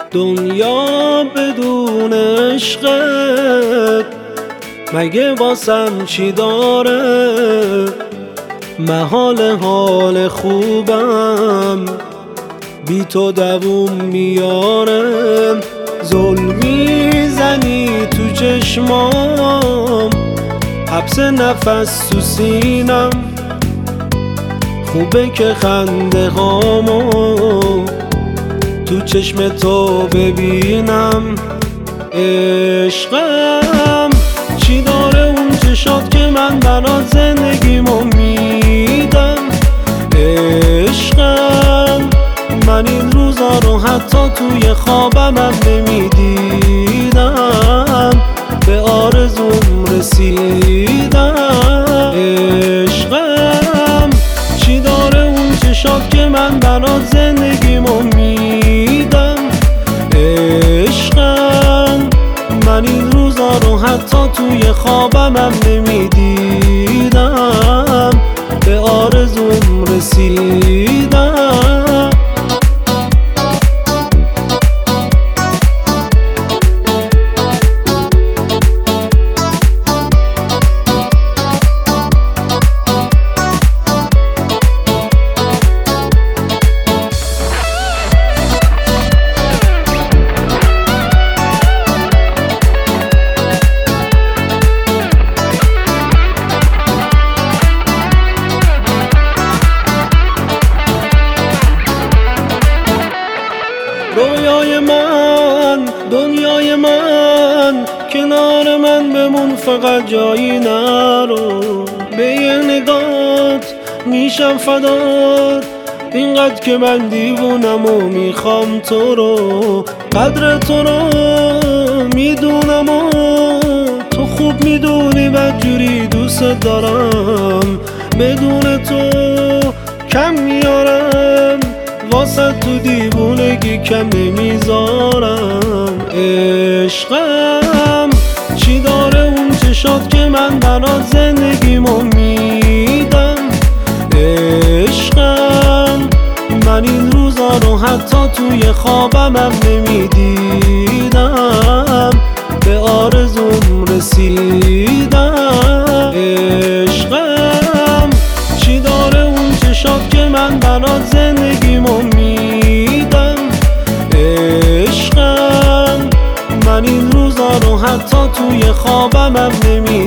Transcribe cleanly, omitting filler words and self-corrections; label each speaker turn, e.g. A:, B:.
A: دنیا بدون عشقت مگه واسم چی داره؟ محال حال خوبم بی تو دووم میاره. ظلم میزنی تو چشمام، حبس نفس تو سینم. خوبه که خنده هامو تو چشم تو ببینم. عشقم چی داره اون چشات که من برات زندگیمو میدم؟ عشقم من این روزا رو حتی توی خوابم هم نمیدیدم، به آرزوم رسیدم. عشقم چی داره اون چشات که من برات زندگیمو میدم؟ عشقم من این روزا رو حتی توی خوابم هم نمیدیدم، به آرزوم رسیدم. رویای من، دنیای من، کنار من بمون فقط جایی نرو. به یه نگات میشم فدات، اینقدر که من دیوونم و میخوام تو رو. قدر تو رو میدونم و تو خوب میدونی بدجوری دوست دارم. بدون تو کم میارم، واسه تو دیوونگی کم نمیذارم. عشقم چی داره اون چشات که من برات زندگیمو میدم؟ عشقم من این روزا رو حتی توی خوابم هم نمیدیدم، به آرزوم رسیدم. عشقم چی داره اون چشات که من برات زندگیمو میدم؟ عشقم من این روزا رو حتی توی خوابم هم نمیدیدم.